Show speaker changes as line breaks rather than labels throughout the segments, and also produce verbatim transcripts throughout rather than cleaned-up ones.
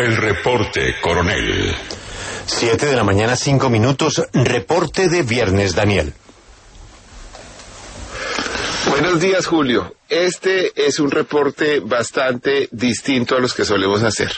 El reporte, coronel.
Siete de la mañana, cinco minutos. Reporte de viernes, Daniel.
Buenos días, Julio. Este es un reporte bastante distinto a los que solemos hacer.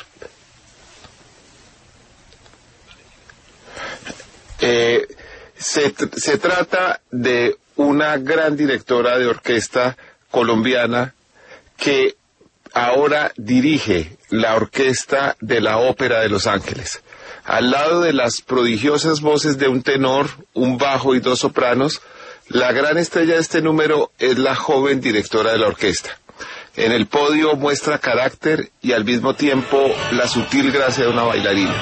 Eh, se, se trata de una gran directora de orquesta colombiana que ahora dirige la orquesta de la Ópera de Los Ángeles. Al lado de las prodigiosas voces de un tenor, un bajo y dos sopranos, la gran estrella de este número es la joven directora de la orquesta. En el podio muestra carácter y al mismo tiempo la sutil gracia de una bailarina.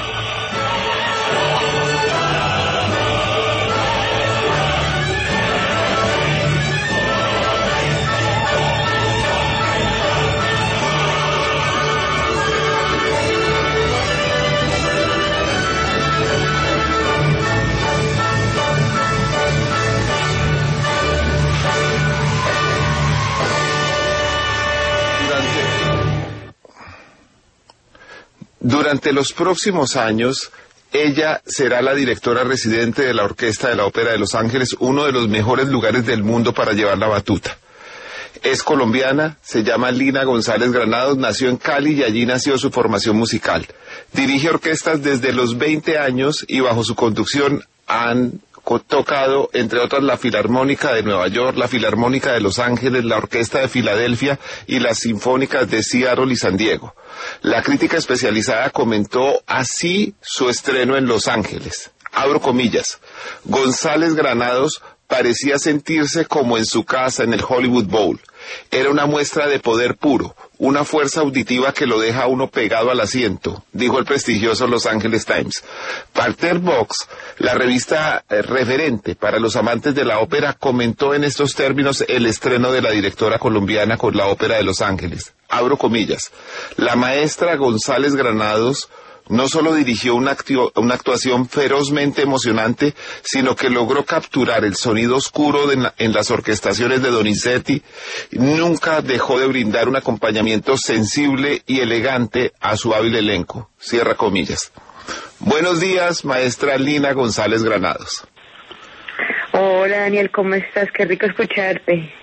Durante los próximos años, ella será la directora residente de la Orquesta de la Ópera de Los Ángeles, uno de los mejores lugares del mundo para llevar la batuta. Es colombiana, se llama Lina González Granados, nació en Cali y allí nació su formación musical. Dirige orquestas desde los veinte años y bajo su conducción han tocado, entre otras, la Filarmónica de Nueva York, la Filarmónica de Los Ángeles, la Orquesta de Filadelfia y las Sinfónicas de Seattle y San Diego. La crítica especializada comentó así su estreno en Los Ángeles. Abro comillas. González Granados parecía sentirse como en su casa en el Hollywood Bowl. Era una muestra de poder puro, una fuerza auditiva que lo deja a uno pegado al asiento, dijo el prestigioso Los Angeles Times. Parterre Box, la revista eh, referente para los amantes de la ópera, comentó en estos términos el estreno de la directora colombiana con la Ópera de Los Ángeles. Abro comillas. La maestra González Granados no solo dirigió una, actio, una actuación ferozmente emocionante, sino que logró capturar el sonido oscuro de la, en las orquestaciones de Donizetti. Nunca dejó de brindar un acompañamiento sensible y elegante a su hábil elenco. Cierra comillas. Buenos días, maestra Lina González Granados.
Hola, Daniel, ¿cómo estás? Qué rico escucharte.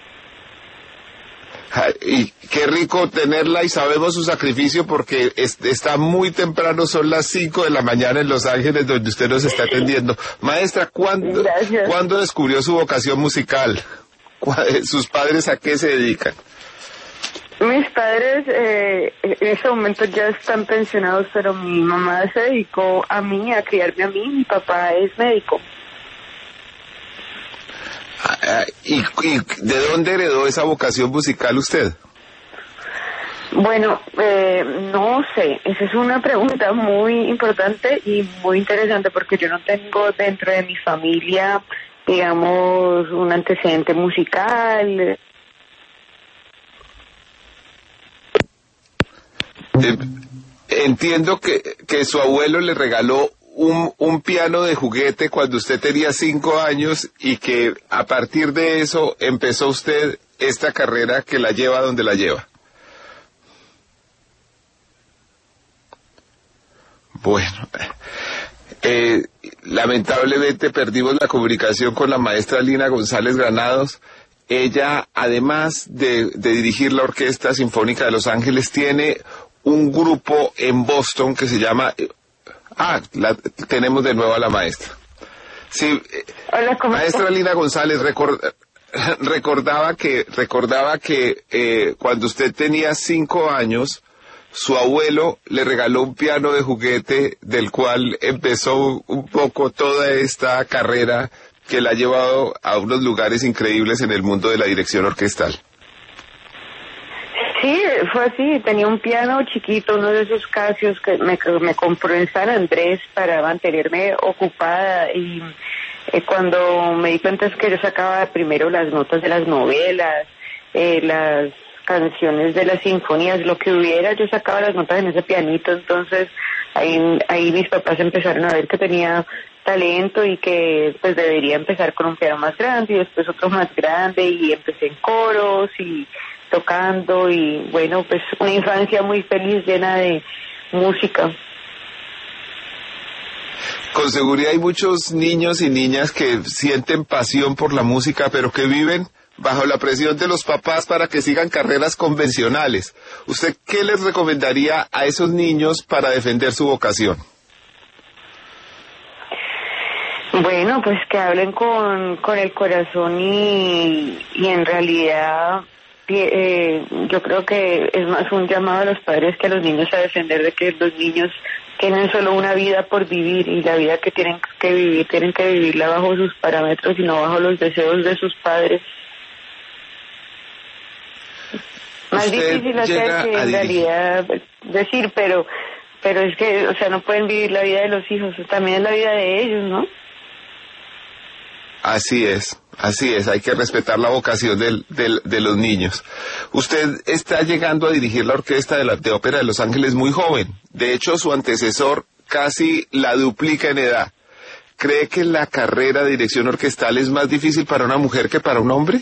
Y qué rico tenerla, y sabemos su sacrificio porque es, está muy temprano, son las cinco de la mañana en Los Ángeles, donde usted nos está atendiendo. Maestra, ¿cuándo, ¿cuándo descubrió su vocación musical? ¿Sus padres a qué se dedican?
Mis padres eh, en este momento ya están pensionados, pero mi mamá se dedicó a mí, a criarme a mí. Mi papá es médico.
¿Y, ¿Y de dónde heredó esa vocación musical usted?
Bueno, eh, no sé, esa es una pregunta muy importante y muy interesante porque yo no tengo dentro de mi familia, digamos, un antecedente musical.
Eh, entiendo que, que su abuelo le regaló Un, un piano de juguete cuando usted tenía cinco años y que a partir de eso empezó usted esta carrera que la lleva donde la lleva. Bueno, eh, lamentablemente perdimos la comunicación con la maestra Lina González Granados. Ella, además de, de dirigir la Orquesta Sinfónica de Los Ángeles, tiene un grupo en Boston que se llama... Ah, la, tenemos de nuevo a la maestra. Sí,
Hola, ¿cómo
maestra
estás?
Lina González, record, recordaba que recordaba que eh, cuando usted tenía cinco años, su abuelo le regaló un piano de juguete del cual empezó un poco toda esta carrera que la ha llevado a unos lugares increíbles en el mundo de la dirección orquestal.
Sí, fue así, tenía un piano chiquito, uno de esos Casios que me, me compró en San Andrés para mantenerme ocupada, y eh, cuando me di cuenta es que yo sacaba primero las notas de las novelas, eh, las canciones de las sinfonías, lo que hubiera, yo sacaba las notas en ese pianito. Entonces ahí, ahí mis papás empezaron a ver que tenía talento y que pues debería empezar con un piano más grande y después otro más grande, y empecé en coros y tocando, y bueno, pues una infancia muy feliz, llena de música.
con seguridad hay muchos niños y niñas que sienten pasión por la música, pero que viven bajo la presión de los papás para que sigan carreras convencionales. ¿Usted qué les recomendaría a esos niños para defender su vocación?
Bueno, pues que hablen con, con el corazón y, y en realidad eh, yo creo que es más un llamado a los padres que a los niños a defender de que los niños tienen solo una vida por vivir y la vida que tienen que vivir, tienen que vivirla bajo sus parámetros y no bajo los deseos de sus padres. Más difícil hacer que en realidad decir, pero pero es que, o sea, no pueden vivir la vida de los hijos, también es la vida de ellos, ¿no?
Así es, así es, hay que respetar la vocación del, del, de los niños. Usted está llegando a dirigir la orquesta de la de Ópera de Los Ángeles muy joven. De hecho, su antecesor casi la duplica en edad. ¿Cree que la carrera de dirección orquestal es más difícil para una mujer que para un hombre?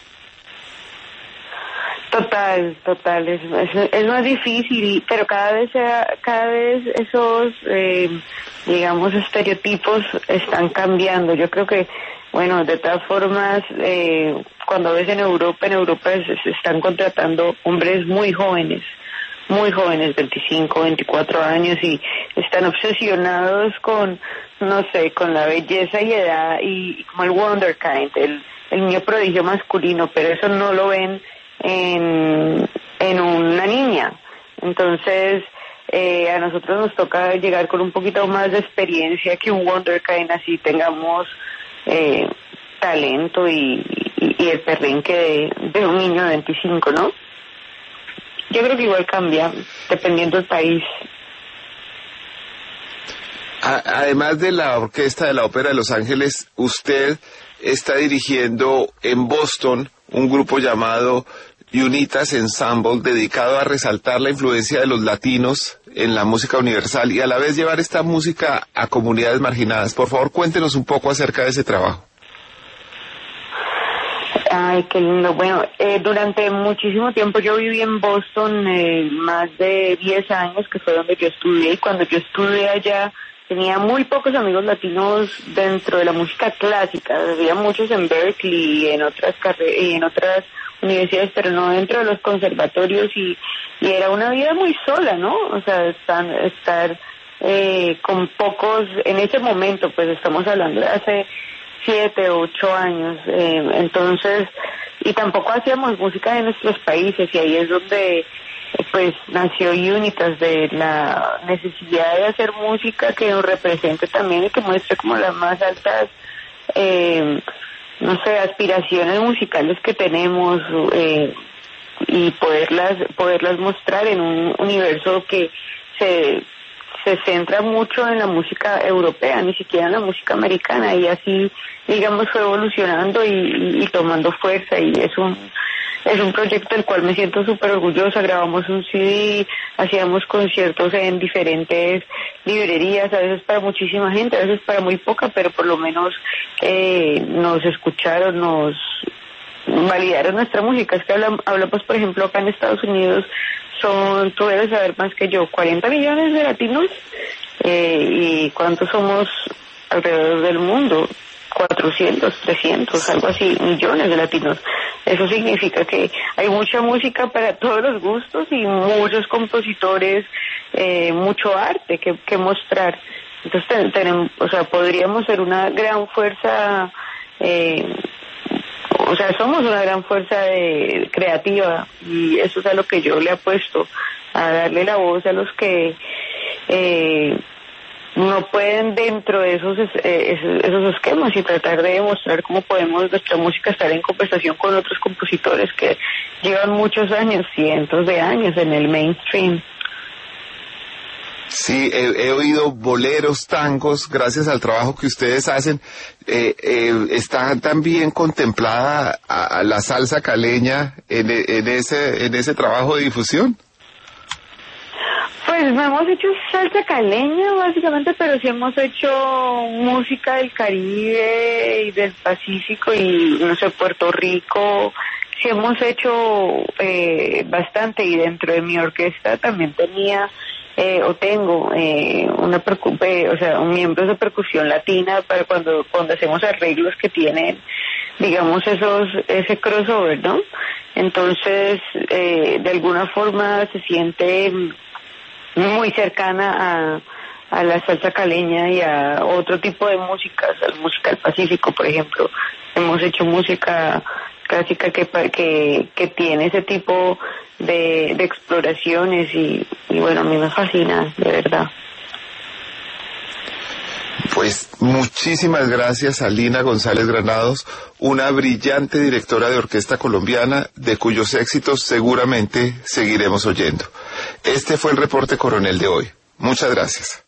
Total, total, es, es, es más difícil, pero cada vez cada vez esos, eh, digamos, estereotipos están cambiando. Yo creo que, bueno, de todas formas, eh, cuando ves en Europa, en Europa se, se están contratando hombres muy jóvenes, muy jóvenes, veinticinco, veinticuatro años, y están obsesionados con, no sé, con la belleza y edad, y, y como el wonderkind, el, el niño prodigio masculino, pero eso no lo ven en, en una niña. Entonces eh, a nosotros nos toca llegar con un poquito más de experiencia que un wonderkind, así tengamos eh, talento y, y, y el perrenque de, de un niño de veinticinco, ¿no? Yo creo que igual cambia dependiendo del país.
Además de la orquesta de la Ópera de Los Ángeles, usted está dirigiendo en Boston un grupo llamado Unitas Ensemble, dedicado a resaltar la influencia de los latinos en la música universal y a la vez llevar esta música a comunidades marginadas. Por favor, cuéntenos un poco acerca de ese trabajo.
Ay, qué lindo. Bueno, eh, durante muchísimo tiempo yo viví en Boston, eh, más de diez años, que fue donde yo estudié, y cuando yo estudié allá tenía muy pocos amigos latinos dentro de la música clásica. Había muchos en Berkeley y en otras carreras y en otras universidades, pero no dentro de los conservatorios, y, y era una vida muy sola, ¿no? O sea, estar, estar eh, con pocos, en ese momento, pues estamos hablando de hace siete, ocho años, eh, entonces, y tampoco hacíamos música de nuestros países, y ahí es donde pues nació Unitas, de la necesidad de hacer música que nos represente también y que muestre como las más altas eh, no sé, aspiraciones musicales que tenemos, eh, y poderlas poderlas mostrar en un universo que se se centra mucho en la música europea, ni siquiera en la música americana, y así, digamos, fue evolucionando y, y, y tomando fuerza, y es un es un proyecto del cual me siento súper orgullosa. Grabamos un C D, hacíamos conciertos en diferentes librerías, a veces para muchísima gente, a veces para muy poca, pero por lo menos eh, nos escucharon, nos validaron nuestra música. Es que hablamos, hablamos, por ejemplo, acá en Estados Unidos, son, tú debes saber más que yo, cuarenta millones de latinos, eh, y ¿cuántos somos alrededor del mundo? cuatrocientos, trescientos, algo así, millones de latinos. Eso significa que hay mucha música para todos los gustos y muchos compositores, eh, mucho arte que, que mostrar. Entonces ten, tenemos, o sea, podríamos ser una gran fuerza, eh, o sea, somos una gran fuerza de, creativa, y eso es a lo que yo le apuesto, a darle la voz a los que eh, no pueden dentro de esos, eh, esos esquemas, y tratar de demostrar cómo podemos nuestra música estar en conversación con otros compositores que llevan muchos años, cientos de años en el mainstream.
Sí, he, he oído boleros, tangos, gracias al trabajo que ustedes hacen. Eh, eh, ¿Está también contemplada a, a la salsa caleña en, en, ese, en ese trabajo de difusión?
Pues no hemos hecho salsa caleña básicamente, pero sí hemos hecho música del Caribe y del Pacífico y, no sé, Puerto Rico. Sí hemos hecho eh, bastante, y dentro de mi orquesta también tenía eh, o tengo eh, una percu eh, o sea, un miembros de percusión latina para cuando cuando hacemos arreglos que tienen, digamos, esos ese crossover, ¿no? Entonces, eh, de alguna forma se siente muy cercana a a la salsa caleña y a otro tipo de música, a la música del Pacífico, por ejemplo. Hemos hecho música clásica que que, que tiene ese tipo de, de exploraciones y, y bueno, a mí me fascina, de verdad.
Pues muchísimas gracias a Lina González Granados, una brillante directora de orquesta colombiana, de cuyos éxitos seguramente seguiremos oyendo. Este fue el Reporte Coronel de hoy. Muchas gracias.